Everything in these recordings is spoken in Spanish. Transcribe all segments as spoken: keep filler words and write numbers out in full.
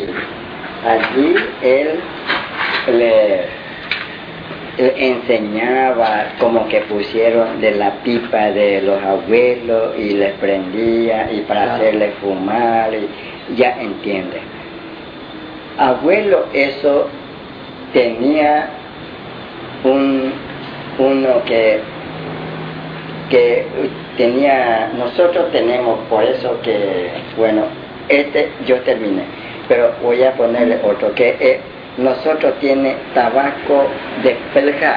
allí, allí él le, le enseñaba como que pusieron de la pipa de los abuelos y les prendía y para claro. hacerle fumar, y ya entiende. Abuelo, eso tenía un uno que que tenía, nosotros tenemos, por eso que, bueno, este yo terminé, pero voy a ponerle otro, que eh, nosotros tiene tabaco de pelja,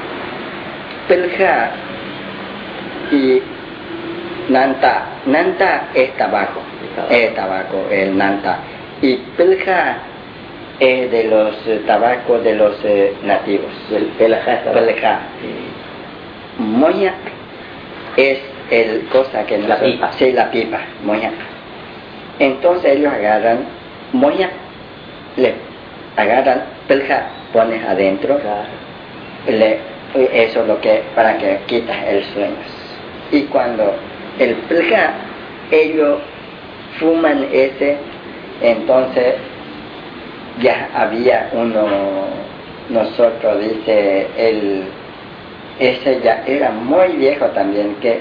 pelja y nanta, nanta es tabaco, es tabaco, el nanta, y pelja es de los eh, tabacos de los eh, nativos, el pelja, pelja. Moña es el cosa que la nosotros, pipa. Sí, la pipa, moña. Entonces ellos agarran moña, le agarran pelja, pones adentro, claro. le, eso es lo que, para que quitas el sueño. Y cuando el pelja, ellos fuman ese, entonces ya había uno, nosotros dice, el ese ya era muy viejo también, que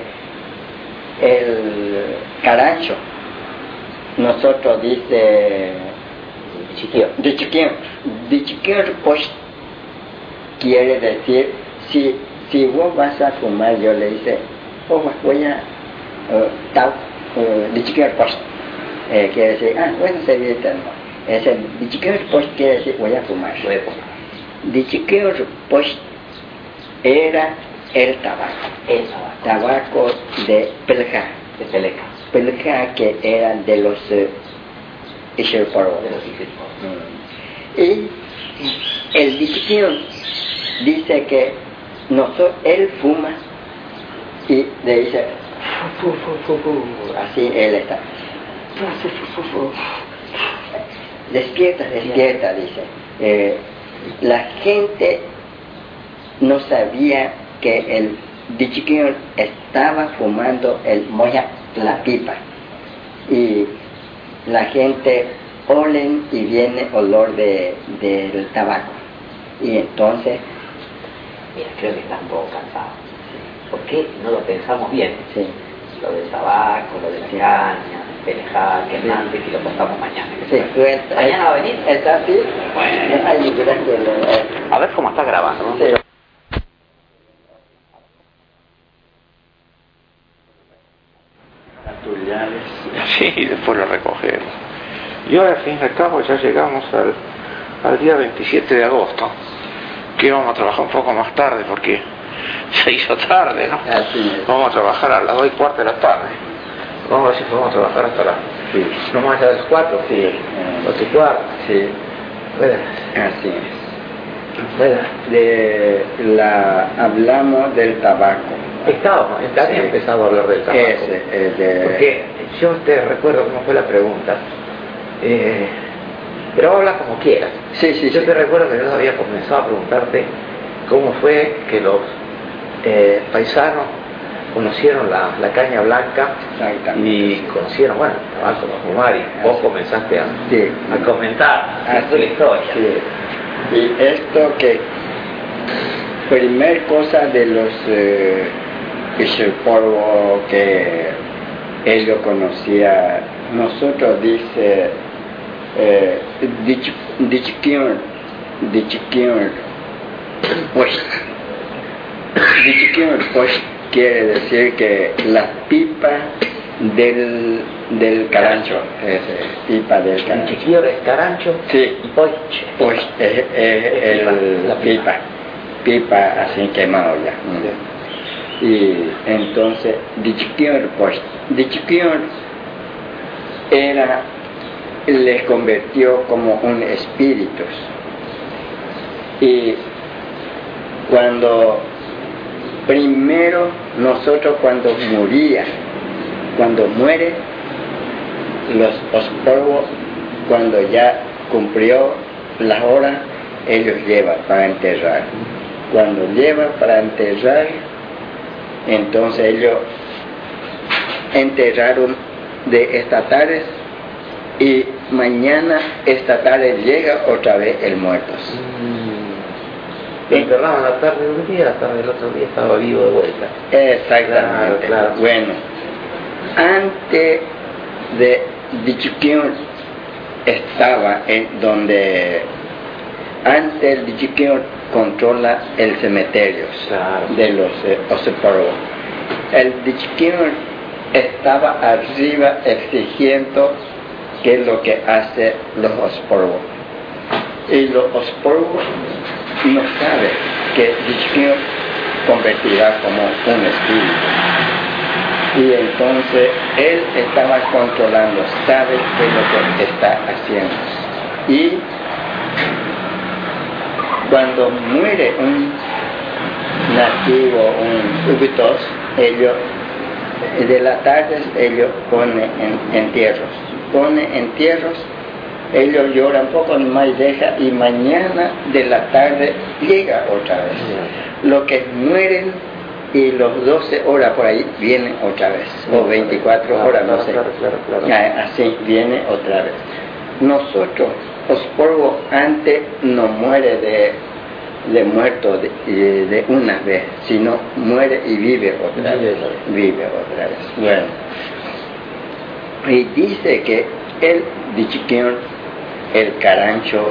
el carancho, nosotros dice chiquillo, de chiquillo, de chiquillo, pues quiere decir, si, si vos vas a fumar, yo le dice, oh, voy a, uh, uh, de chiquillo, pues, eh, quiere decir, ah, bueno, se viene no, ese de chiquillo, pues quiere decir, voy a fumar, de chiquillo, pues, era el tabaco, el tabaco, tabaco de pelja, de peleca, pelja que eran de los eh, Ishirporo. de los Ishirporo. Mm. Y el dicción dice que nosotros, él fuma y le dice, fu, fu, fu, fu, así él está, fu, fu, fu, fu. despierta, despierta, dice. Eh, la gente no sabía que el dichiquillo estaba fumando el moya, la pipa, y la gente olen y viene olor de del tabaco, y entonces mira, creo que están todos cansados. ¿Por qué no lo pensamos bien? Sí. Lo del tabaco, lo de la sí. caña, pelejar, que es antes, y lo contamos mañana. Sí, pues, ¿Mañana va a venir? ¿Está así? Bueno. Ay, gracias. A ver cómo está grabando, ¿no? Sí. Sí, después lo recogemos. Y ahora, al fin y al cabo, ya llegamos al, al día veintisiete de agosto, que íbamos a trabajar un poco más tarde porque se hizo tarde, ¿no? Así es. Vamos a trabajar a las dos y cuarto de la tarde. Vamos a ver si podemos trabajar hasta las... Sí. ¿No más allá de las cuatro? Sí. Dos y cuarto. Sí. Bueno. Así es. Bueno. De la, hablamos del tabaco. Estábamos, ya había Sí. empezado a hablar del tabaco. Ese, es de... Porque yo te recuerdo cómo fue la pregunta. Eh, pero habla como quieras. Sí, sí, yo sí. te recuerdo que yo había comenzado a preguntarte cómo fue que los eh, paisanos conocieron la, la caña blanca y conocieron, bueno, el tabaco para fumar, y vos comenzaste a, sí. a comentar Así, la historia. Sí. Y esto que primer cosa de los eh, Ishirporo que ellos conocía, nosotros dice eh, dichikyun, dichikyun, pues dichikyun, pues quiere decir que la pipa del del carancho, ese, pipa del carancho. Dichikyun es carancho, sí, y poch, pues es, es, es el, la pipa, pipa así quemado ya. Sí. Y entonces dichikyun, pues dichikyun era, les convirtió como un espíritu, y cuando primero nosotros cuando moría, cuando muere, los ospolvos, cuando ya cumplió las horas, ellos llevan para enterrar. Cuando llevan para enterrar, entonces ellos enterraron de estatares y mañana, esta tarde llega otra vez el muerto. Lo enterraban la tarde de un día, la tarde del otro día estaba vivo de vuelta. Exactamente. Claro, claro. Bueno, antes de Dichiquion estaba en donde antes el Dichiquion controla el cementerio, claro, de los eh, Oseporvo. El Dichiquion estaba arriba exigiendo qué es lo que hace los Oseporvo. Y los Oseporvo no saben que Dichiquion convertirá como un espíritu. Y entonces él estaba controlando, sabe qué es lo que está haciendo. Y cuando muere un nativo, un ubitos, ellos, de la tarde ellos ponen en, entierros, ponen entierros, ellos lloran un poco más y deja, y mañana de la tarde llega otra vez. Los que mueren y los doce horas por ahí vienen otra vez, o veinticuatro claro, horas, no claro, sé, claro, claro, claro. Así viene otra vez. Nosotros, los polvos, antes no muere de, de muerto de, de una vez, sino muere y vive otra vez, vive otra vez. Bueno, y dice que el Dichiquion, el Carancho,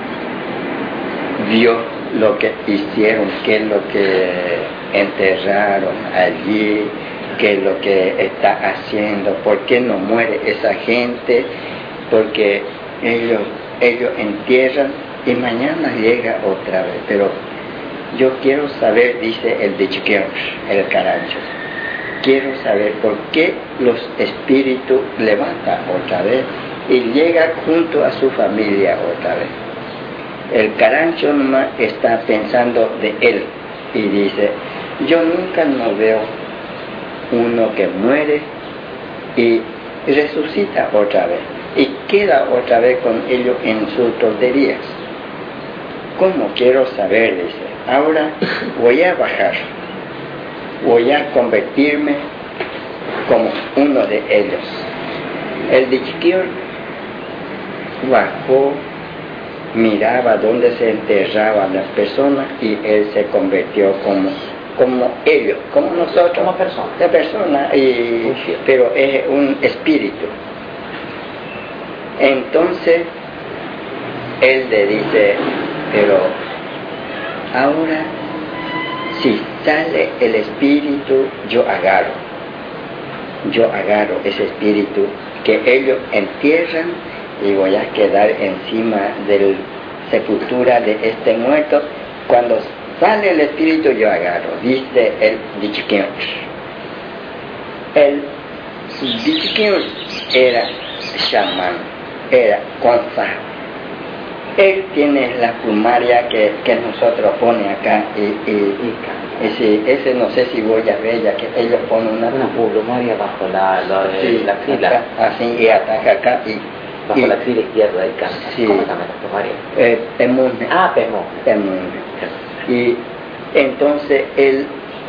vio lo que hicieron, qué es lo que enterraron allí, qué es lo que está haciendo, por qué no muere esa gente, porque ellos, ellos entierran y mañana llega otra vez. Pero yo quiero saber, dice el Dichiquion, el Carancho, quiero saber por qué los espíritus levantan otra vez y llega junto a su familia otra vez. El Carancho nomás está pensando de él y dice, yo nunca no veo uno que muere y resucita otra vez y queda otra vez con ellos en sus tonterías. ¿Cómo quiero saber? Dice, ahora voy a bajar, voy a convertirme como uno de ellos. El Dichiquion bajó, miraba dónde se enterraban las personas y él se convirtió como como ellos, como nosotros, como persona, de persona, y, pero es un espíritu. Entonces él le dice, pero ahora si sale el espíritu, yo agarro, yo agarro ese espíritu que ellos entierran y voy a quedar encima de la sepultura de este muerto. Cuando sale el espíritu yo agarro, dice el Dichiquion. El Dichiquion era chamán, era consejero. Él tiene la plumaria que, que nosotros pone acá y, y, y, y si, ese no sé si voy a ver ya que ellos ponen una, una plumaria bajo la, la, sí, la axila, acá, así, y ataca acá y bajo y, la axila izquierda y canta. Sí. ¿Cómo se llama la plumaria? Eh, Pemunne. Ah, Pemunne. Pemunne. Y entonces el,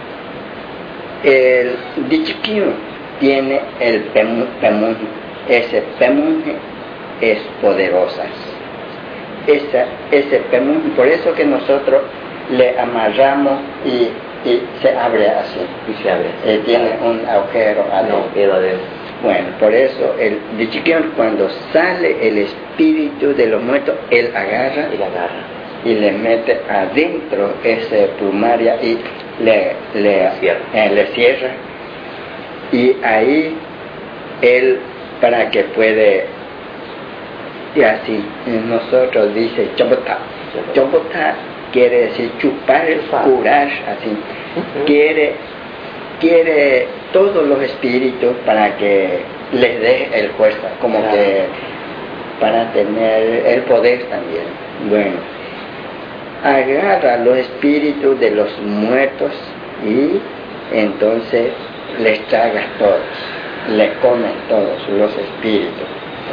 el Dichiquion tiene el Pemunne. Ese Pemunne es poderosa. Esa, ese Pemunne, por eso que nosotros le amarramos y, y se abre así. Y se abre. Eh, tiene un agujero adentro. No, de... Bueno, por eso el Dichiquion, cuando sale el espíritu de los muertos, él agarra y le agarra y le mete adentro ese plumaria y le, le, cierra. Eh, le cierra, y ahí él, para que puede, y así nosotros dice chopota, chopota quiere decir chupar, curar, así, uh-huh. quiere quiere todos los espíritus para que les dé el fuerza, como claro. que para tener el poder también. Bueno, agarra los espíritus de los muertos y entonces les traga todos, les come todos los espíritus.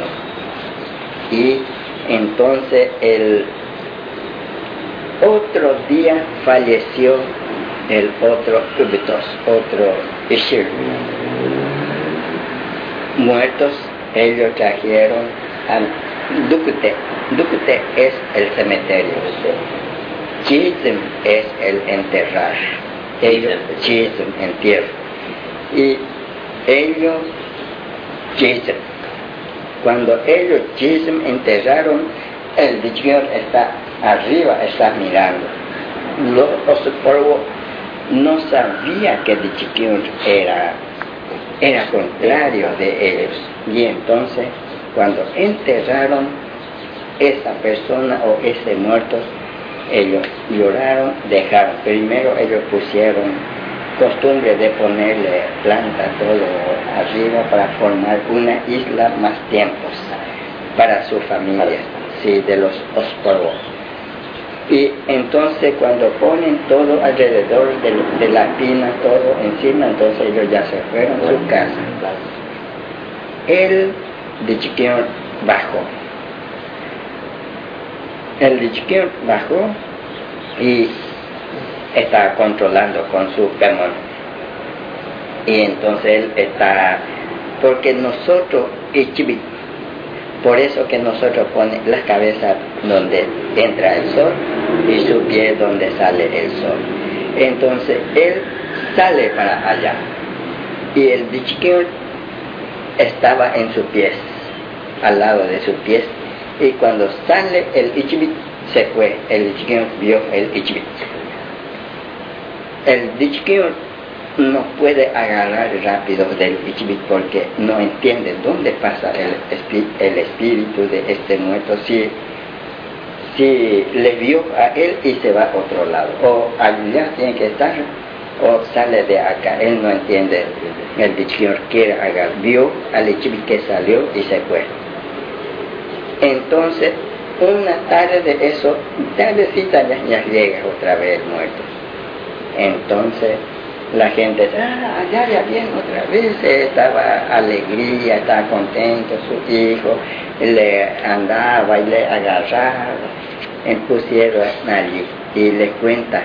Y entonces el otro día falleció el otro Ubitos, otro Ishir. Muertos, ellos trajeron a Dukute, Dukute es el cementerio. Chism es el enterrar. Ellos, chism, entierro. Y ellos, chism. Cuando ellos chism enterraron, el Dichkior está arriba, está mirando. Los Osuporvo no sabía que Dichkior era, era contrario de ellos. Y entonces, cuando enterraron esa persona o ese muerto, ellos lloraron, dejaron. Primero ellos pusieron costumbre de ponerle planta todo arriba para formar una isla más tiempos para su familia, sí, de los Osporvo. Y entonces cuando ponen todo alrededor de, de la pina, todo encima, entonces ellos ya se fueron a su casa. El Dichkior bajó. El Dichkior bajó y está controlando con su Pemon. Y entonces él está, porque nosotros, Ichibit, por eso que nosotros ponemos las cabezas donde entra el sol y su pie donde sale el sol. Entonces él sale para allá y el Dichkior estaba en sus pies, al lado de sus pies, y cuando sale el Ichibit se fue, el Dichkior vio el Ichibit. El Dichkior no puede agarrar rápido del Ichibit porque no entiende dónde pasa el, espi el espíritu de este muerto, si, si le vio a él y se va a otro lado, o allá tiene que estar, o sale de acá. Él no entiende. El Dichkior quiere agarrar, vio al Ichibit que salió y se fue. Entonces, una tarde de eso, tardecita ya, ya llega otra vez el muerto. Entonces, la gente, ah, allá ya viene otra vez, estaba alegría, estaba contento, su hijo le andaba y le agarraba, y pusieron allí y le cuenta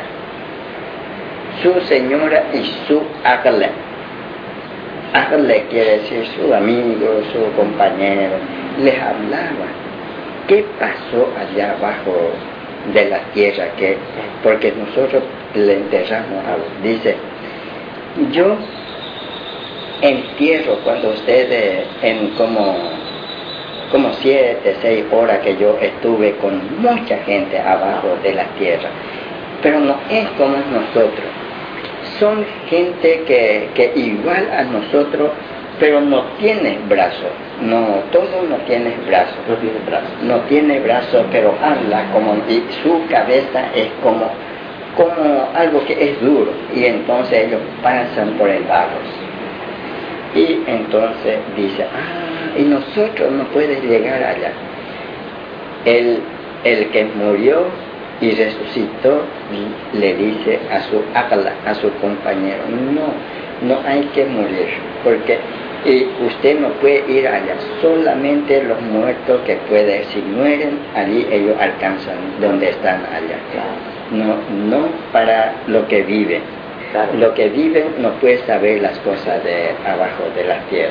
su señora y su Akale. Akale quiere decir su amigo, su compañero, les hablaba. ¿Qué pasó allá abajo de la tierra? Que, porque nosotros le enterramos a, dice, yo entierro cuando ustedes en como, como siete, seis horas que yo estuve con mucha gente abajo de la tierra, pero no es como nosotros. Son gente que, que igual a nosotros, pero no tiene brazos. No, todo no tiene brazos. No tiene brazos. No tiene brazos, pero habla como, y su cabeza es como, como algo que es duro. Y entonces ellos pasan por el barro. Y entonces dice, ah, y nosotros no podemos llegar allá. El, el que murió y resucitó le dice a su akala, a su compañero, no, no hay que morir, porque y usted no puede ir allá, solamente los muertos que pueden, si mueren allí ellos alcanzan donde están allá, no, no para lo que viven, lo que viven no puede saber las cosas de abajo de la tierra.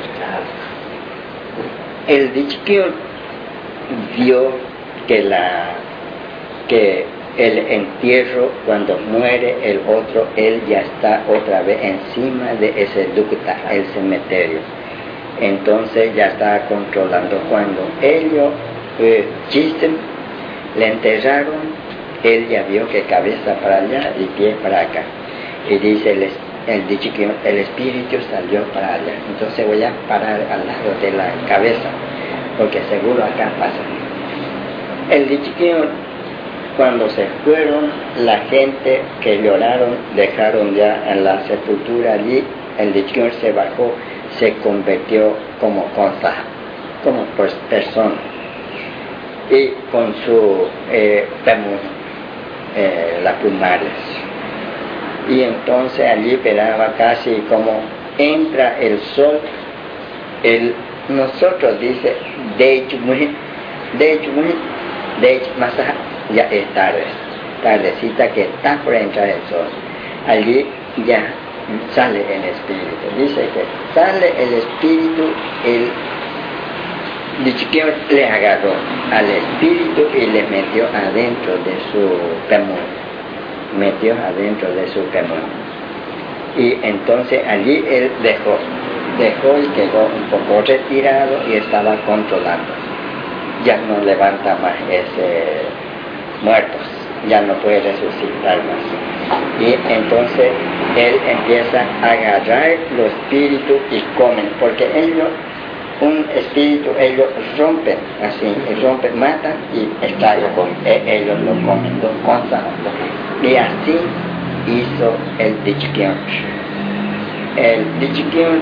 El Dichkior vio que la que el entierro, cuando muere el otro, él ya está otra vez encima de ese Dukta, el cementerio. Entonces ya está controlando. Cuando ellos eh, chisten, le enterraron, él ya vio que cabeza para allá y pie para acá. Y dice el, el Dichkior, el espíritu salió para allá. Entonces voy a parar al lado de la cabeza, porque seguro acá pasa. El Dichkior, cuando se fueron, la gente que lloraron, dejaron ya en la sepultura allí, el Dichkior se bajó, se convirtió como cosa, como persona, y con su eh, eh, las plumares. Y entonces allí esperaba casi como entra el sol, el, nosotros dice, de hecho, de hecho, de hecho, más ya es tarde, tardecita que está por entrar el sol. Allí ya sale el espíritu. Dice que sale el espíritu, el Dichiqueo le agarró al espíritu y le metió adentro de su pemón, metió adentro de su pemón. Y entonces allí él dejó, dejó y quedó un poco retirado y estaba controlando. Ya no levanta más ese muertos, ya no puede resucitar más. Y entonces él empieza a agarrar los espíritus y comen, porque ellos, un espíritu, ellos rompen, así, rompen, matan y estallan, ellos lo comen, lo contan. Y así hizo el Dichiquion. El Dichiquion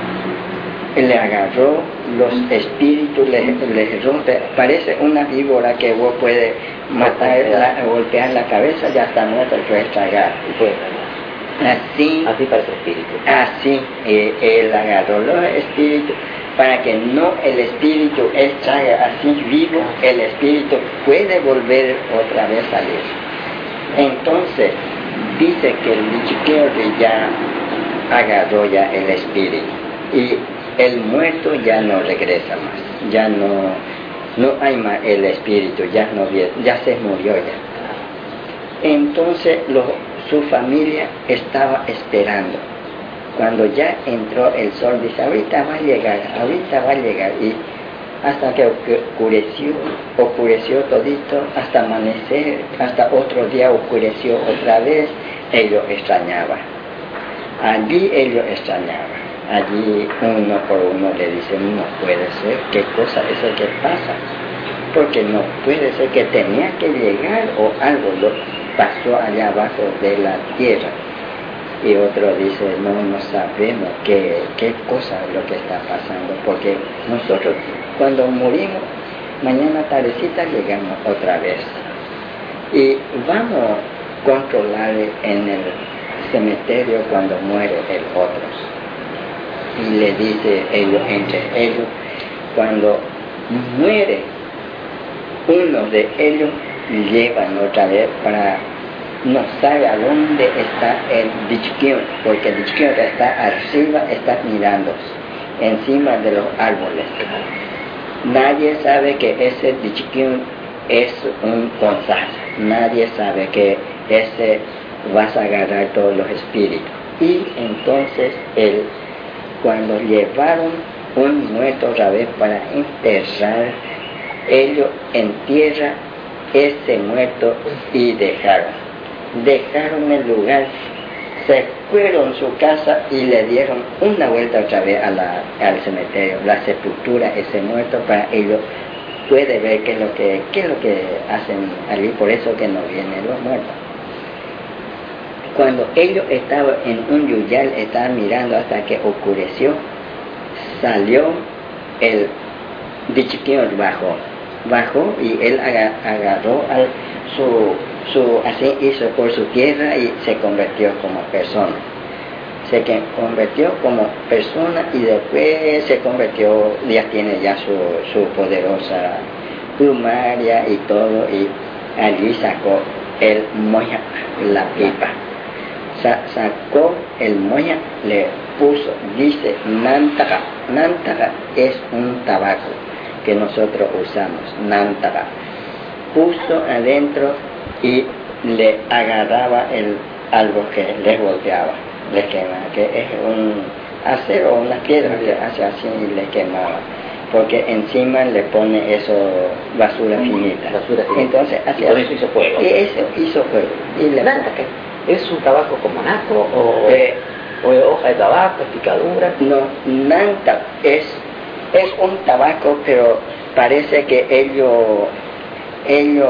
le agarró los espíritus, les le rompe, parece una víbora que vos puedes matar, la, golpear la cabeza, ya está muerta, puedes tragar. Así, así parece el espíritu. Así, eh, él agarró los espíritus para que no el espíritu, él traiga así vivo, el espíritu puede volver otra vez a salir. Entonces, dice que el Dichiqueo ya agarró ya el espíritu y el muerto ya no regresa más, ya no, no hay más el espíritu, ya no ya se murió ya. Entonces lo, su familia estaba esperando. Cuando ya entró el sol, dice, ahorita va a llegar, ahorita va a llegar. Y hasta que oscureció, oscureció todito, hasta amanecer, hasta otro día oscureció otra vez, ellos extrañaban. Allí ellos extrañaban. Allí uno por uno le dicen, no puede ser, ¿qué cosa es lo que pasa? Porque no puede ser que tenía que llegar o algo lo pasó allá abajo de la tierra. Y otro dice, no, no sabemos qué, qué cosa es lo que está pasando, porque nosotros cuando morimos, mañana tardecita llegamos otra vez. Y vamos a controlar en el cementerio cuando muere el otro. Y le dice ellos, entre ellos, cuando muere uno de ellos, llevan otra vez para, no sabe a dónde está el Dichiqueo, porque el Dichiqueo está arriba, está mirando, encima de los árboles. Nadie sabe que ese Dichiqueo es un consal, nadie sabe que ese vas a agarrar todos los espíritus. Y entonces él, cuando llevaron un muerto otra vez para enterrar, ellos entierran ese muerto y dejaron. Dejaron el lugar, se fueron a su casa y le dieron una vuelta otra vez a la, al cementerio, la sepultura, ese muerto, para ellos puede ver qué es lo que, qué es lo que hacen allí, por eso que no vienen los muertos. Cuando ellos estaban en un yuyal, estaban mirando hasta que oscureció, salió el Dichiqueo, bajó, bajó y él agarró al, su, su, así hizo por su tierra y se convirtió como persona. Se convirtió como persona y después se convirtió, ya tiene ya su, su poderosa plumaria y todo, y allí sacó el moya, la pipa. Sacó el moya, le puso, dice nántara. Nántara es un tabaco que nosotros usamos, nántara. Puso adentro y le agarraba el algo que le golpeaba, le quemaba, que es un acero o una piedra que hace así y le quemaba, porque encima le pone eso basura finita. Basura finita. Entonces hacia y con eso hizo fuego. Y eso hizo fuego. Y le ¿Es un tabaco como naco o, eh, o hoja de tabaco, picadura? No, nanta es, es un tabaco, pero parece que ellos, ellos,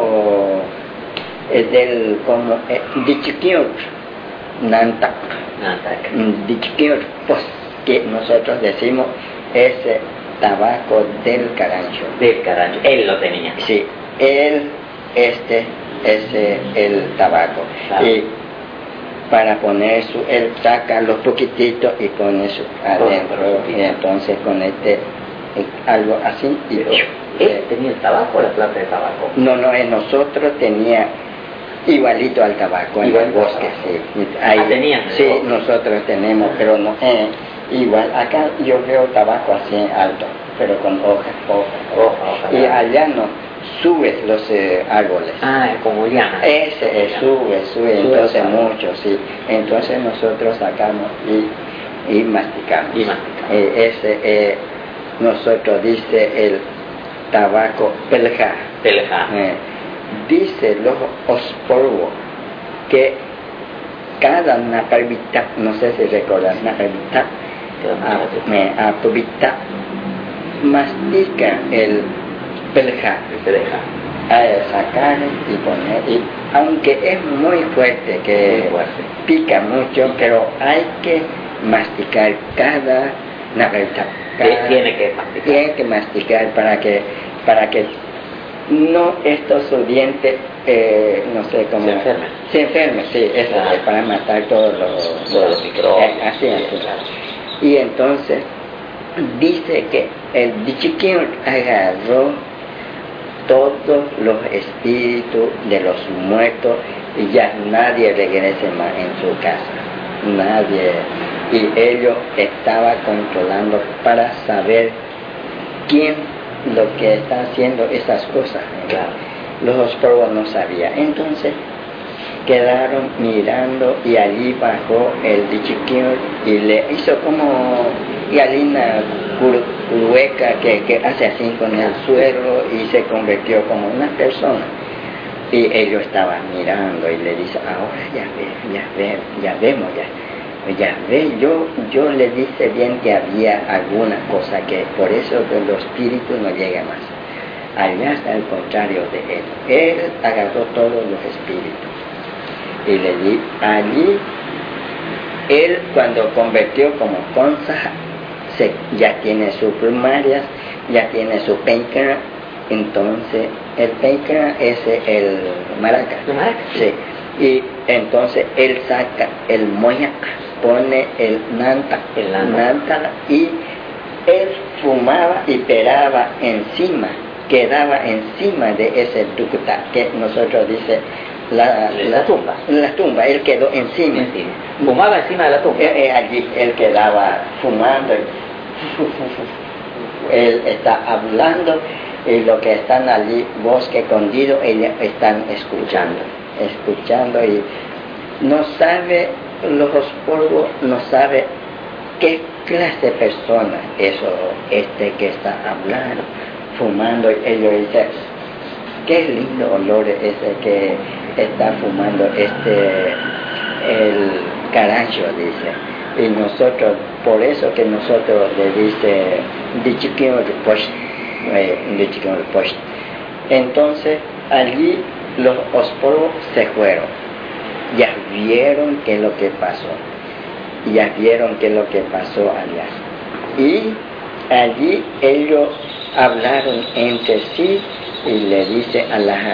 es del, como, eh, Dichiqueo, nanta, Dichiqueo, pues, que nosotros decimos, ese tabaco del carancho. Del carancho, él lo tenía. Sí, él, este, ese, el tabaco. Claro. Y para poner su, él saca los poquititos y pone su adentro, y entonces con este algo así y pero, ¿él tenía el tabaco o la planta de tabaco? No, no, eh, nosotros tenía igualito al tabaco en el bosque, sí. Ahí, ah, tenían. Sí, nosotros tenemos, pero no, eh, igual, acá yo veo tabaco así alto. pero con hojas, hojas, hojas. Hoja, y allá no, subes los eh, árboles. Ah, como llana. Ese eh, sube, sube, entonces sube, mucho, sí. Entonces nosotros sacamos y, y masticamos. Y masticamos. Eh, ese, eh, nosotros dice el tabaco pelja. Pelja. Eh, dice los osporvos que cada nacarvita, no sé si recuerdan nacarvita, aprovita, mastica el pelja, el pelja, a sacar y poner, y aunque es muy fuerte, que muy fuerte. Pica mucho, pero hay que masticar cada nacarvita. Tiene que masticar. Tiene que masticar para que, para que no estos dientes, eh, no sé cómo... Se enfermen. Se enfermen, sí, eso claro. Es para matar todos los, todos los microbios. Eh, así, así. Claro. Y entonces, dice que el Dichiquín agarró todos los espíritus de los muertos y ya nadie regrese más en su casa. Nadie. Y ellos estaban controlando para saber quién lo que está haciendo esas cosas. Claro. Los osporvos no sabían. Entonces quedaron mirando y allí bajó el Dichiquín y le hizo como Galina Curueca que, que hace así con el suelo y se convirtió como una persona. Y ellos estaban mirando y le dice, ahora ya ve, ya ve, ya vemos ya. Ya ve, yo, yo le dije bien que había alguna cosa que por eso que los espíritus no llegan más. Allá está el contrario de él. Él agarró todos los espíritus. Y le di, allí, él cuando convirtió como consa, se, ya tiene sus primarias, ya tiene su penca, entonces el penca es el maraca. ¿El maraca? Sí. Y entonces él saca el moya, pone el nanta, el nanta y él fumaba y peraba encima, quedaba encima de ese tucutá que nosotros dice la, la, la tumba, la tumba, él quedó encima, encima. Fumaba encima de la tumba. Eh, eh, allí él quedaba fumando, él está hablando y los que están allí bosque escondido ellos están escuchando, escuchando y no sabe los polvos, no sabe qué clase de persona eso este que está hablando, fumando, y ellos dicen qué lindo olor ese que está fumando este el carancho, dice. Y nosotros, por eso que nosotros le dice Dichiquín Ripoche, Dichiquín Ripoche. Entonces allí los osporos se fueron, ya vieron qué es lo que pasó, ya vieron qué es lo que pasó allá. Y allí ellos hablaron entre sí y le dice a la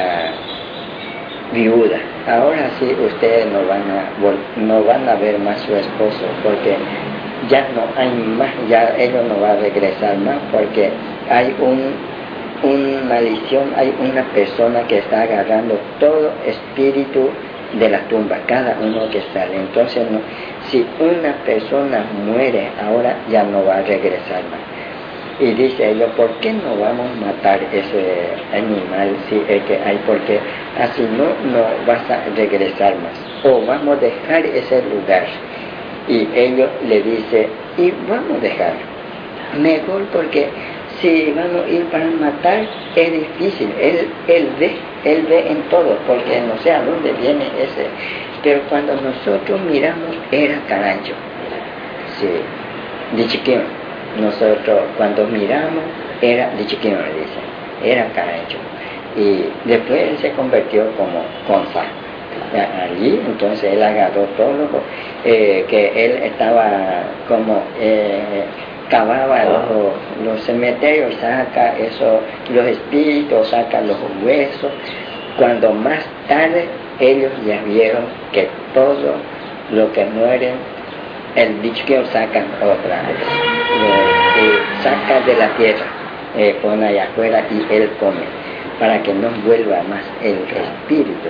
viuda, ahora sí ustedes no van a no van a ver más a su esposo porque ya no hay más, ya ellos no van a regresar más porque hay un una maldición, hay una persona que está agarrando todo espíritu de la tumba, cada uno que sale. Entonces no, si una persona muere ahora ya no va a regresar más. Y dice ellos, ¿por qué no vamos a matar ese animal si es que hay? Porque así no, no vas a regresar más. O vamos a dejar ese lugar. Y ellos le dicen, y vamos a dejar. Mejor porque si vamos a ir para matar es difícil. Él, él ve, él ve en todo, porque no sé a dónde viene ese. Pero cuando nosotros miramos era carancho. Sí, de chiquillo. Nosotros cuando miramos era de chiquillo, le dicen, era carancho. Y después él se convirtió como consa. Allí entonces él agarró todo lo eh, que él estaba como eh, cavaba los, los cementerios, saca eso, los espíritus, saca los huesos. Cuando más tarde ellos ya vieron que todo lo que mueren el dicho sacan otra vez, eh, eh, saca de la tierra, eh, pone allá afuera y él come, para que no vuelva más el espíritu.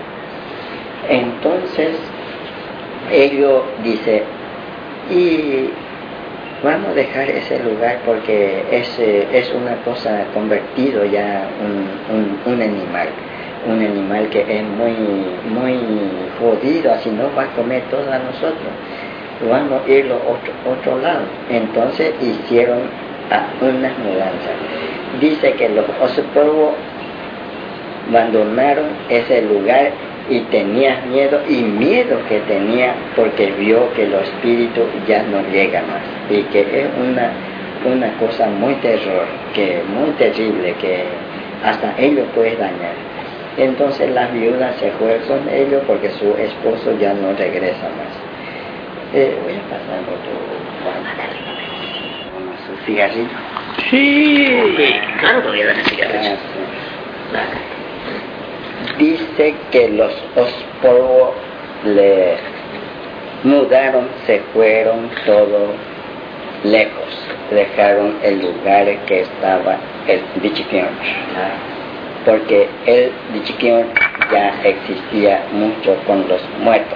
Entonces ellos dicen, y vamos a dejar ese lugar porque es, es una cosa convertido ya un, un, un animal, un animal que es muy, muy jodido, así no va a comer todo a nosotros, vamos a irlo a otro, otro lado. Entonces hicieron unas mudanzas. Dice que los osobporvo abandonaron ese lugar y tenía miedo, y miedo que tenía porque vio que los espíritus ya no llegan más, y que es una, una cosa muy terror, que muy terrible, que hasta ellos puede dañar. Entonces las viudas se fue con ellos porque su esposo ya no regresa más. Eh, voy a pasar otro, su cigarrillo. Sí, claro que voy a dar el cigarrillo. Ah, sí. Dice que los osobporvo le mudaron, se fueron todos lejos, dejaron el lugar que estaba el Dichikion, porque el Dichikion ya existía mucho con los muertos.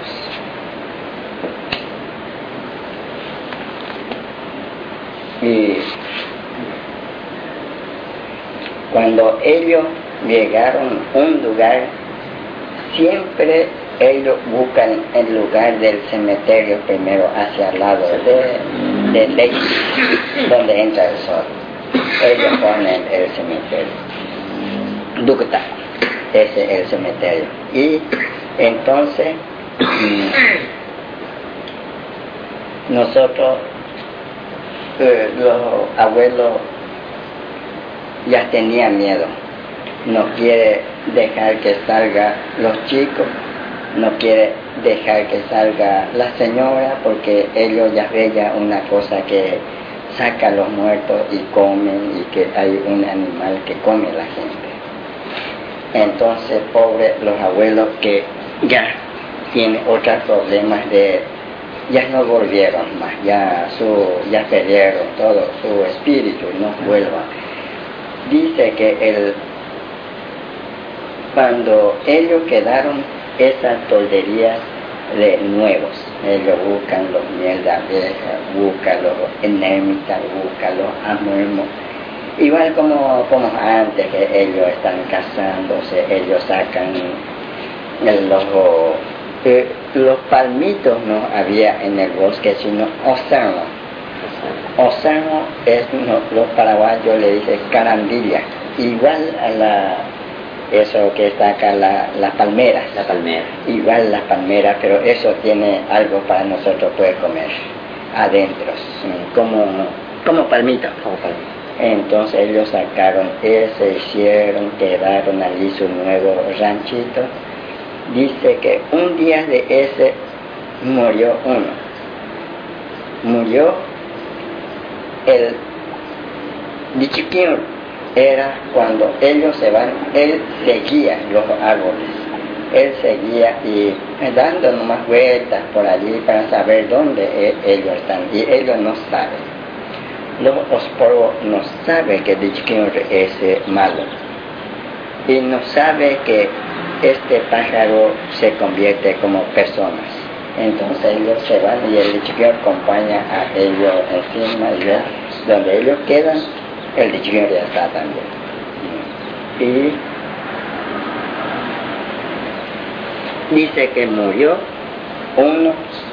Y cuando ellos llegaron a un lugar, siempre ellos buscan el lugar del cementerio primero, hacia el lado de, de ley, donde entra el sol. Ellos ponen el cementerio. Dukta, ese es el cementerio. Y entonces nosotros, eh, los abuelos, ya tenían miedo. No quiere dejar que salga los chicos, no quiere dejar que salga la señora, porque ellos ya veían una cosa que saca a los muertos y comen, y que hay un animal que come a la gente. Entonces, pobre los abuelos que ya tienen otros problemas de, ya no volvieron más, ya su, ya perdieron todo su espíritu y no vuelvan. Dice que el cuando ellos quedaron esas tolderías de nuevos, ellos buscan los miel de abeja, buscan los enemitas, buscan los amuermos, igual como, como antes que ellos están casándose, ellos sacan el, los, eh, los palmitos no había en el bosque, sino osano. Osano es, no, los paraguayos le dicen carandilla, igual a la eso que está acá, la, las palmeras, la palmera, igual las palmeras, pero eso tiene algo para nosotros poder comer adentro, como, como palmito. Como palmito. Entonces ellos sacaron ese, hicieron, quedaron allí su nuevo ranchito. Dice que un día de ese murió uno, murió el Dichikion. Era cuando ellos se van, él seguía los árboles, él seguía y dando nomás vueltas por allí para saber dónde ellos están, y ellos no saben. Los osobporvo no saben que Dichikion es malo, y no sabe que este pájaro se convierte como personas. Entonces ellos se van y el Dichikion acompaña a ellos encima, y ya, donde ellos quedan, el Dichikion ya está también. Y dice que murió uno,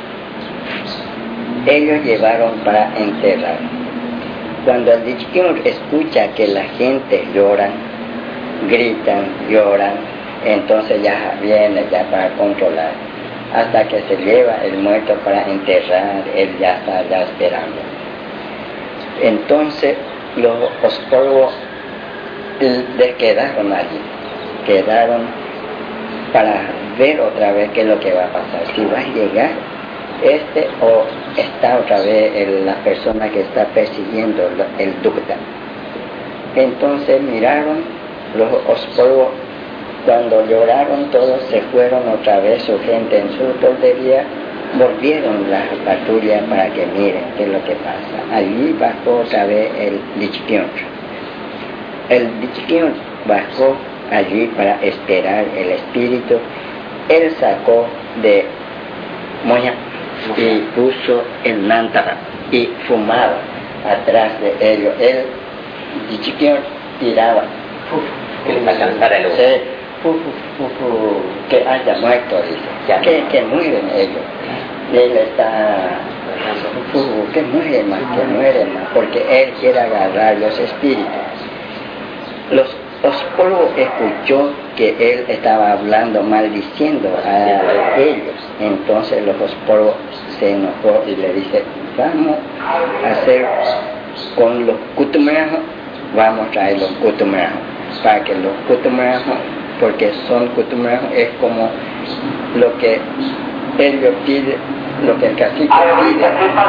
ellos llevaron para enterrar. Cuando el Dichikion escucha que la gente llora, gritan, lloran, entonces ya viene ya para controlar, hasta que se lleva el muerto para enterrar, él ya está ya esperando. Entonces los osobporvo le quedaron allí, quedaron para ver otra vez qué es lo que va a pasar, si va a llegar este o está otra vez el, la persona que está persiguiendo el Dukta. Entonces miraron los osobporvo, cuando lloraron todos se fueron otra vez su gente en su toldería, volvieron las patrullas para que miren qué es lo que pasa. Allí bajó otra vez el Dichikion. El Dichikion bajó allí para esperar el espíritu. Él sacó de moña y puso el nántara y fumaba atrás de ellos. Él, de chiquillo, tiraba. Que les alcanzara el ojo. Sí, fu, fu, fu, fu, que haya muerto, dice. Que, que mueren ellos. Y él está, fu, fu, que muere más, que muere más, porque él quiere agarrar los espíritus. Los Ospolo escuchó que él estaba hablando, maldiciendo a ellos. Entonces los Ospolo se enojó y le dice, vamos a hacer con los cutumrejos, vamos a traer los cutumrejos, para que los cutumrejos, porque son cutumrejos, es como lo que ellos piden, lo que el cacique pide.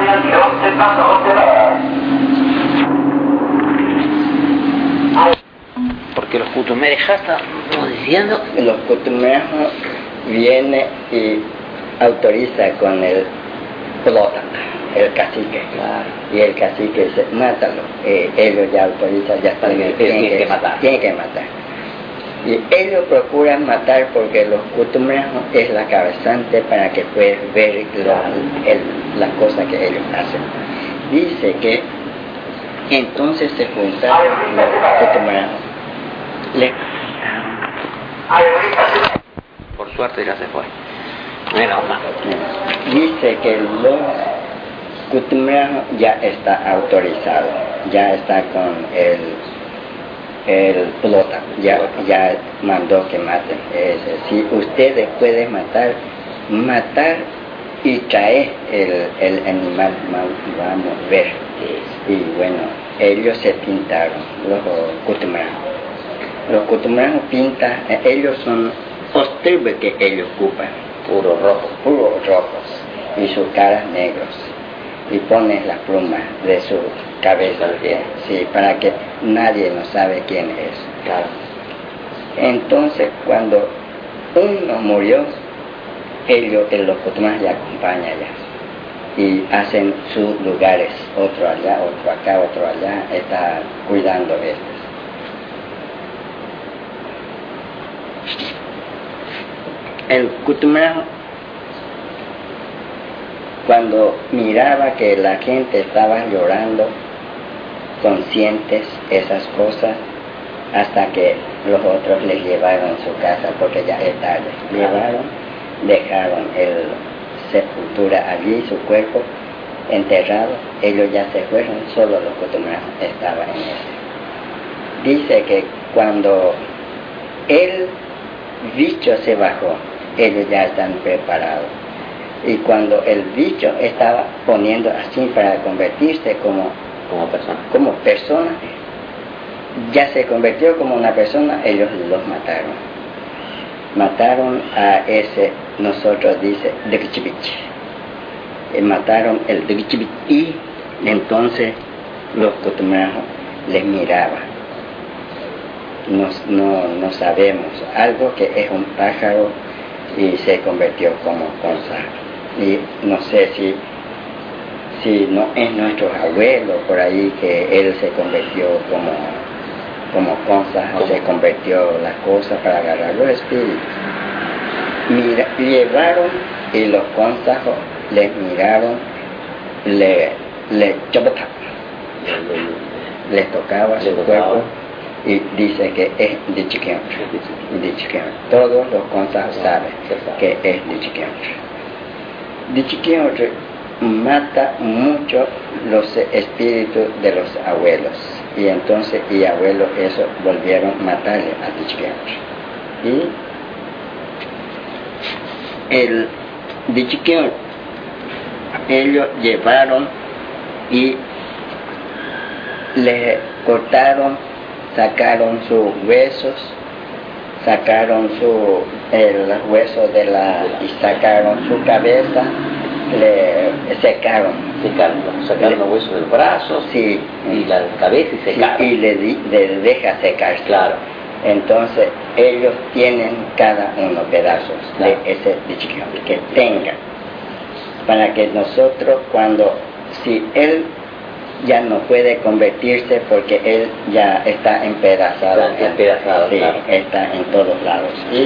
Porque los cutumerejas estamos diciendo. Los cutumrejos viene y autoriza con el pelota, el cacique. Claro. Y el cacique dice, mátalo. Eh, ellos ya autorizan, ya están, tienen, tienen, tienen que, que matar. Tienen que matar. Y ellos procuran matar porque los cutumrejos es la cabezante para que puedas ver lo, el, las cosas que ellos hacen. Dice que entonces se juntaron los cutumrejos. Le... Por suerte ya se fue. Menos mal. Dice que los cutumrejos ya está autorizado, ya está con el el pelota, ya, ya mandó que maten. Es, si ustedes pueden matar, matar y traer el, el animal, vamos a ver. Y bueno, ellos se pintaron, los cutumrejos. Los cutumrejos pintan, ellos son los tribus que ellos ocupan, puros rojos, puros rojos, y sus caras negros, y ponen las plumas de su cabeza, sí, para que nadie no sabe quién es. Claro. Entonces, cuando uno murió, ellos, los cutumrejos le acompañan allá, y hacen sus lugares, otro allá, otro acá, otro allá, está cuidando estos. El cutumrejo, cuando miraba que la gente estaba llorando, conscientes esas cosas, hasta que los otros les llevaron a su casa, porque ya es tarde. Llevaron, dejaron el sepultura allí, su cuerpo enterrado, ellos ya se fueron, solo los cutumrejos estaban en ese. Dice que cuando el bicho se bajó, ellos ya están preparados. Y cuando el bicho estaba poniendo así para convertirse como, como persona, como persona, ya se convirtió como una persona, ellos los mataron. Mataron a ese, nosotros dice, Degchibich. Mataron el Degchibich y entonces los cutumrejos les miraban. No, no, no sabemos, algo que es un pájaro y se convirtió como consa. Y no sé si, si no es nuestro abuelo por ahí que él se convirtió como, como consa, o se convirtió las cosas para agarrar los espíritus. Mira, llevaron y los consejos les miraron, le, le chobota, les tocaba su cuerpo. Y dice que es de chiquillo, de chiquillo. Todos los consejos saben que es de chiquillo. De chiquillo mata mucho los espíritus de los abuelos. Y entonces, y abuelos eso volvieron a matarle a de chiquillo. Y el de chiquillo, ellos llevaron y le cortaron, sacaron sus huesos, sacaron su, el hueso de la, y sacaron su cabeza, le secaron. Secaron, sacaron los huesos del brazo, sí, y la cabeza y secaron. Sí, y le, le deja secar. Claro. Entonces ellos tienen cada uno pedazos, claro, de ese bichiquio que tengan, para que nosotros cuando, si él ya no puede convertirse porque él ya está empedazado, está empedazado, sí, claro, está en todos lados. Y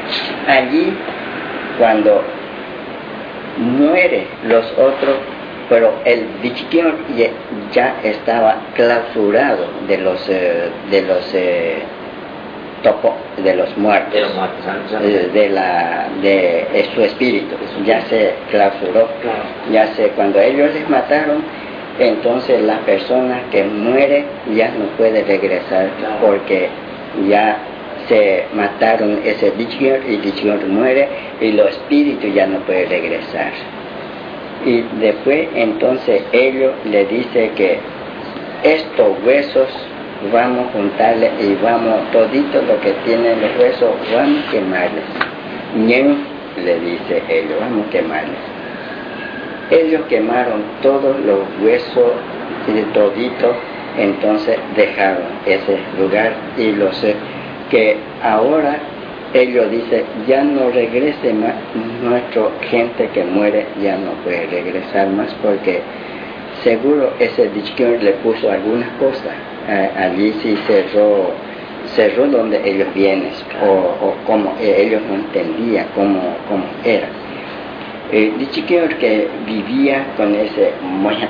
allí cuando muere los otros pero el Dichikior ya, ya estaba clausurado de los eh, de los eh, topo, de los muertos, de, los muertos, de, de la de, de su espíritu, ya se clausuró, claro. Ya se, cuando ellos les mataron, entonces la persona que muere ya no puede regresar, claro. Porque ya se mataron ese Dichikior y Dichikior muere y los espíritus ya no pueden regresar. Y después entonces ellos le dice que estos huesos vamos a juntarle y vamos, todito lo que tienen los huesos, vamos a quemarles. Ñen, le dice ellos, vamos a quemarles. Ellos quemaron todos los huesos y todito, entonces dejaron ese lugar y los que ahora ellos dicen ya no regrese más, nuestra gente que muere ya no puede regresar más porque seguro ese Dichikior le puso algunas cosas. Eh, allí sí cerró, cerró donde ellos vienen, o, o como eh, ellos no entendían cómo, cómo era. Eh, Dichikior que vivía con ese moya,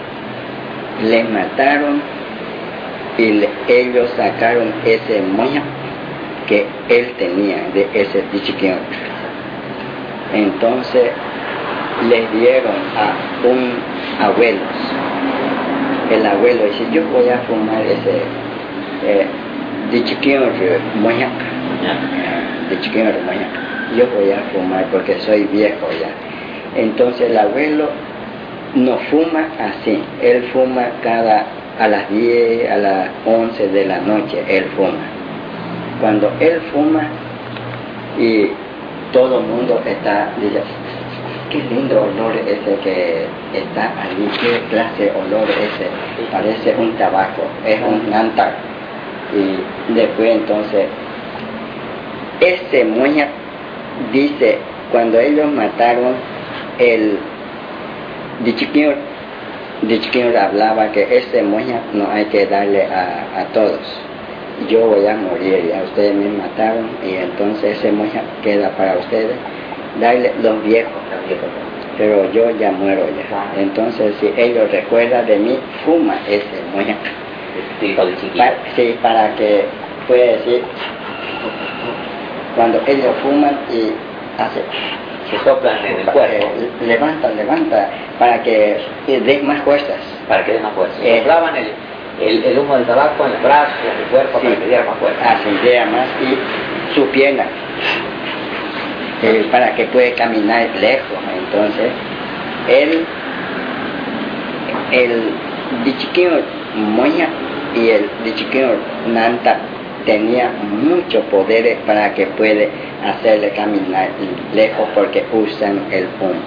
le mataron y le, ellos sacaron ese moya que él tenía de ese Dichikior. Entonces les dieron a un abuelo. El abuelo dice, yo voy a fumar ese eh, Dichikior moya, Dichikior moya, yo voy a fumar porque soy viejo ya. Entonces el abuelo no fuma así, él fuma cada a las diez, a las once de la noche, él fuma. Cuando él fuma y todo el mundo está, dice, qué lindo olor ese que está allí, qué clase de olor ese, parece un tabaco, es un nantar. Y después entonces, ese moña dice, cuando ellos mataron el Dichikior, Dichikior hablaba que ese moña no hay que darle a, a todos. Yo voy a morir, ya ustedes me mataron y entonces ese moña queda para ustedes. Darle los viejos, los viejos, pero yo ya muero ya. Entonces, si ellos recuerdan de mí, fuma ese moña. Pa, sí, para que pueda decir, cuando ellos fuman y hacen, se soplan en el cuerpo, eh, levanta, levanta, para que dé más fuerzas. Para que dé más fuerzas. Eh, soplaban el, el, el humo del tabaco en los brazos, en el cuerpo, sí, para que diera más fuerza. Así diera más y su pierna. Eh, para que pueda caminar lejos. Entonces él, el Dichikior moya y el Dichikior nanta tenía muchos poderes para que puede hacerle caminar lejos porque usan el humo.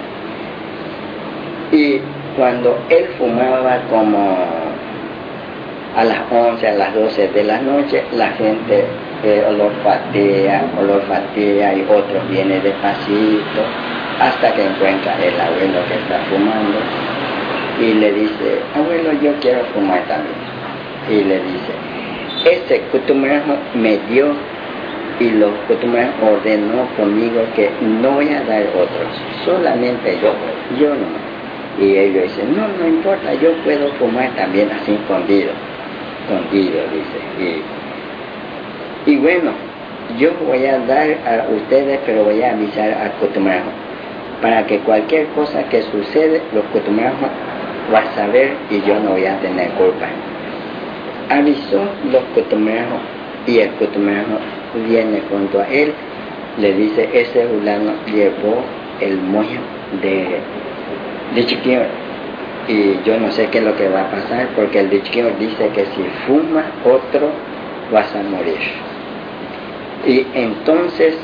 Y cuando él fumaba como a las once, a las doce de la noche, la gente eh, olfatea, olfatea y otros vienen despacito hasta que encuentra el abuelo que está fumando y le dice, abuelo, yo quiero fumar también. Y le dice, este Kutumarajo me dio y los Kutumarajo ordenó conmigo que no voy a dar otros, solamente yo, yo no. Y ellos dicen, no, no importa, yo puedo fumar también así escondido. escondido, dice. Y, y bueno, yo voy a dar a ustedes, pero voy a avisar a Kutumarajo, para que cualquier cosa que sucede, los Kutumarajo va a saber y yo no voy a tener culpa. Avisó los Kutumarajo y el Kutumarajo viene junto a él, le dice, ese fulano llevó el moño de, de Chiquior. Y yo no sé qué es lo que va a pasar, porque el Dichikior dice que si fuma otro, vas a morir. Y entonces,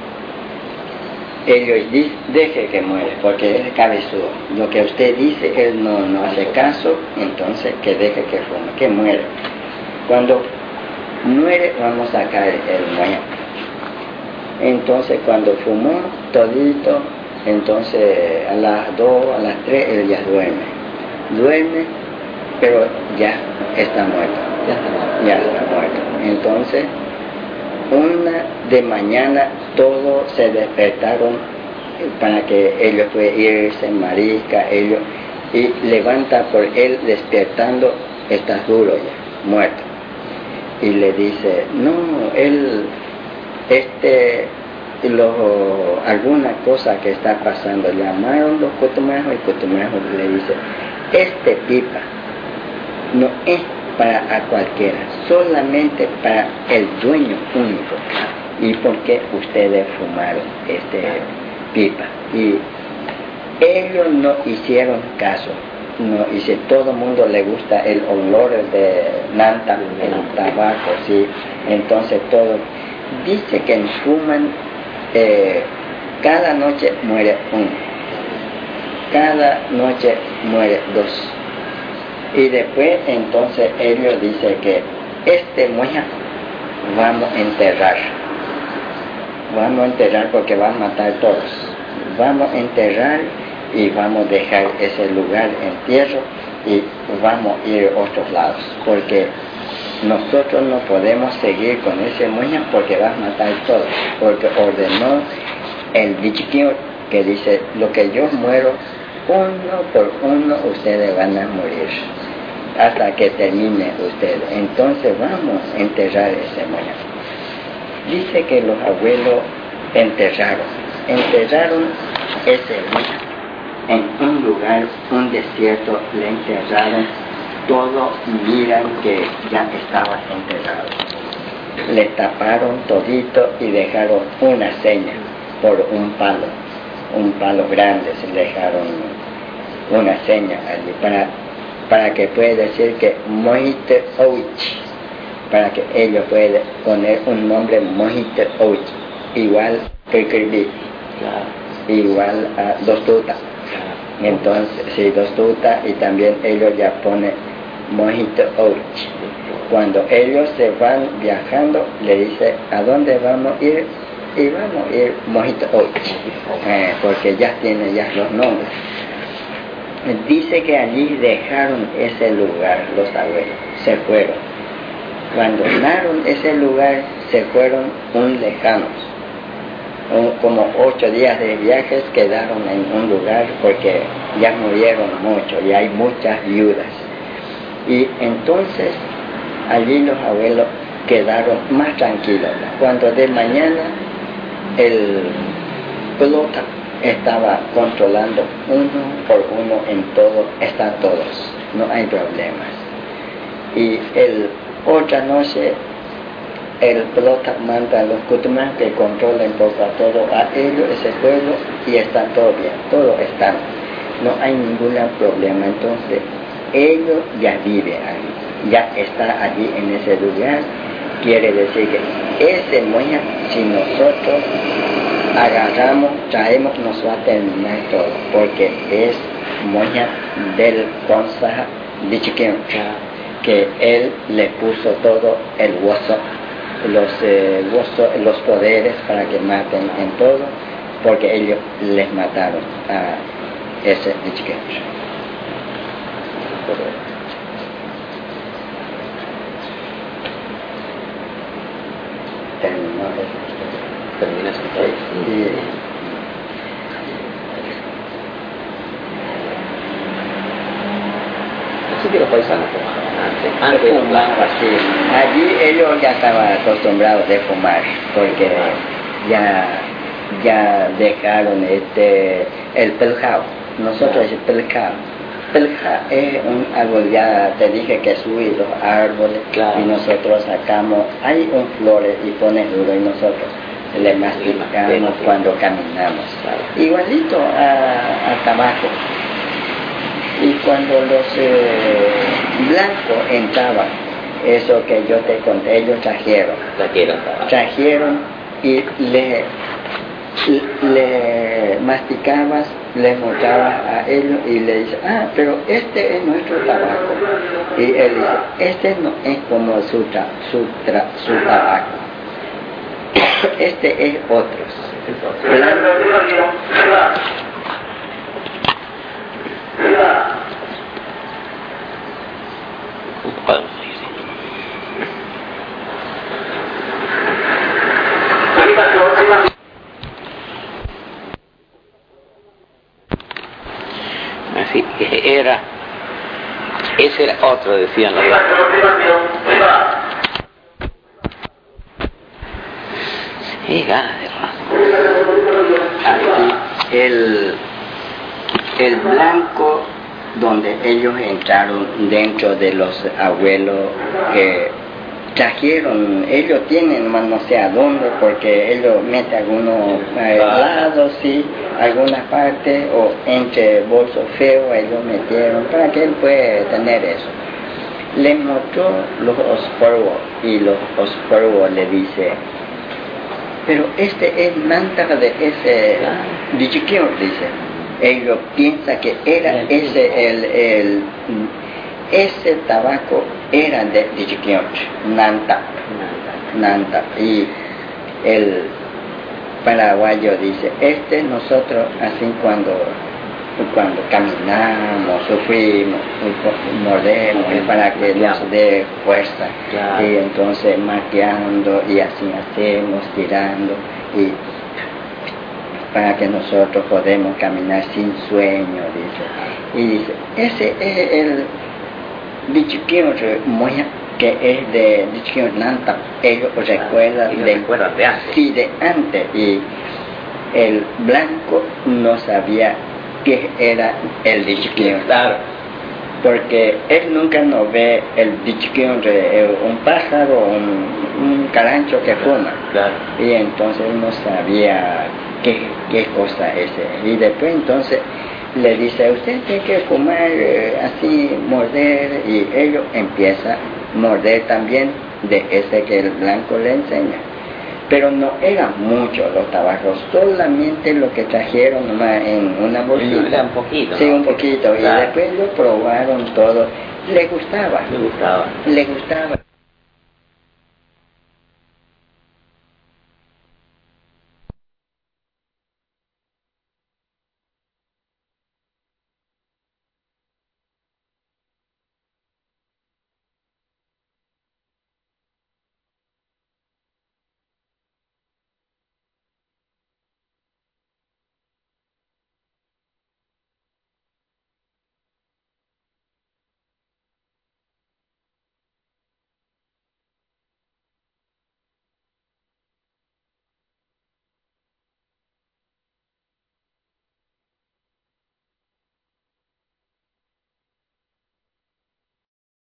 ellos dicen, deje que muere, porque él es cabezudo. Lo que usted dice, él no, no hace caso, entonces que deje que fume, que muere. Cuando muere, vamos a sacar el moño. Entonces, cuando fumó todito, entonces a las dos, a las tres, él ya duerme. duerme, pero ya está muerto, ya está muerto, ya está muerto. Entonces, una de mañana todos se despertaron para que ellos puedan irse en marisca, ellos, y levanta por él despertando, está duro ya, muerto. Y le dice, no, él, este, lo, alguna cosa que está pasando. Llamaron los cotumejos y cotumejos le dice, este pipa no es para a cualquiera, solamente para el dueño único. ¿Y por qué ustedes fumaron este pipa? Y ellos no hicieron caso. No, y si todo el mundo le gusta el olor de nanta, el tabaco, sí, entonces todo. Dice que fuman, eh, cada noche muere uno, cada noche muere dos. Y después entonces ellos dicen que este moya vamos a enterrar, vamos a enterrar porque van a matar todos, vamos a enterrar y vamos a dejar ese lugar en tierra y vamos a ir a otros lados, porque nosotros no podemos seguir con ese moña porque va a matar todos, porque ordenó el bichiquín que dice, lo que yo muero, uno por uno ustedes van a morir, hasta que termine ustedes, entonces vamos a enterrar ese moña. Dice que los abuelos enterraron, enterraron ese moña en un lugar, un desierto, le enterraron, todo miran que ya estaba enterrado. Le taparon todito y dejaron una seña por un palo, un palo grande, se dejaron una seña allí para, para que pueda decir que Mojite Ouch, para que ellos puedan poner un nombre Mojite Ouch, igual que escribí, igual a dos tutas. Entonces, sí, dos tutas, y también ellos ya ponen Mojito Ouch. Cuando ellos se van viajando, le dice, ¿a dónde vamos a ir? Y vamos a ir Mojito Ouch, eh, porque ya tiene ya los nombres. Dice que allí dejaron ese lugar los abuelos, se fueron. Abandonaron ese lugar, se fueron un lejanos. Como ocho días de viajes quedaron en un lugar porque ya murieron mucho y hay muchas viudas. Y entonces allí los abuelos quedaron más tranquilos. Cuando de mañana el pelota estaba controlando uno por uno en todo, están todos, no hay problemas. Y el otra noche el pelota manda a los cutumás que controlen poco a todo a ellos, ese pueblo, y están todo bien, todos están, no hay ningún problema. Entonces ellos ya viven ahí, ya está allí en ese lugar. Quiere decir que ese moya, si nosotros agarramos, traemos, nos va a terminar todo, porque es moya del consejo de Chiquén, que él le puso todo el hueso, los, eh, hueso, los poderes para que maten en todo, porque ellos les mataron a ese Chiquén. Terminó Termina su y así que los paisanos fumaban antes, antes de fumaba, sí. Allí ellos ya estaban acostumbrados de fumar, porque ya, ya dejaron este, el peljao. Nosotros el peljao. Pelja es un árbol, ya te dije que subí los árboles, claro. Y nosotros sacamos, hay un flores y pone duro y nosotros le masticamos cuando caminamos, claro. Igualito a, a tabaco. Y cuando los eh, blancos entraban, eso que yo te conté, ellos trajeron, trajeron, trajeron y le, le masticabas, le mostrabas a ellos y le dice, ah, pero este es nuestro tabaco. Y él dice, este no es como su, tra, su, tra, su tabaco, este es otro. Así, que era, ese era otro, decían los sí, ganas de Aquí, el, el blanco donde ellos entraron dentro de los abuelos que trajeron, ellos tienen más no sé a dónde, porque ellos meten algunos eh, lados, sí, alguna parte, o entre bolsos feos, ellos metieron, para que él pueda tener eso. Le mostró los ospolvos, y los ospolvos le dice, pero este es manta de ese Dichikior, dice. Ellos piensan que era ese, el, el, ese tabaco era de Dichikior, Nanta, Nanta. Y el paraguayo dice, este nosotros así cuando, cuando caminamos, sufrimos, mordemos, es para que nos dé fuerza. Claro. Y entonces marqueando y así hacemos, tirando, y para que nosotros podamos caminar sin sueño, dice. Y dice, ese es el Dichikior que es de Dichikior Nanta. Ellos recuerdan de, de, de antes. Sí, de antes. Y el blanco no sabía que era el Dichikior. Claro. Porque él nunca nos ve el Dichikior, un pájaro, un, un carancho que fuma. Claro. Y entonces él no sabía qué, qué cosa es ese. Y después entonces le dice, usted tiene que fumar eh, así, morder, y ellos empiezan a morder también de ese que el blanco le enseña. Pero no eran muchos los tabacos, solamente lo que trajeron nomás en una bolsita. Era un poquito. Sí, ¿no? un poquito. Claro. Y después lo probaron todo. Le gustaba. Le gustaba. Le gustaba.